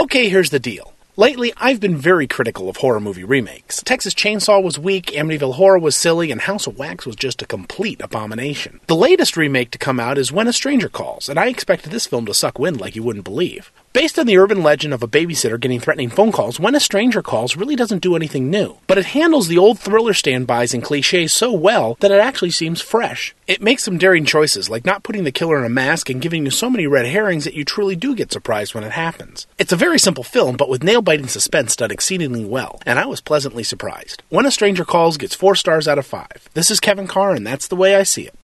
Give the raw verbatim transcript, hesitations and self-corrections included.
Okay, here's the deal. Lately, I've been very critical of horror movie remakes. Texas Chainsaw was weak, Amityville Horror was silly, and House of Wax was just a complete abomination. The latest remake to come out is When a Stranger Calls, and I expected this film to suck wind like you wouldn't believe. Based on the urban legend of a babysitter getting threatening phone calls, When a Stranger Calls really doesn't do anything new. But it handles the old thriller standbys and cliches so well that it actually seems fresh. It makes some daring choices, like not putting the killer in a mask and giving you so many red herrings that you truly do get surprised when it happens. It's a very simple film, but with nail-biting suspense done exceedingly well, and I was pleasantly surprised. When a Stranger Calls gets four stars out of five. This is Kevin Carr, and that's the way I see it.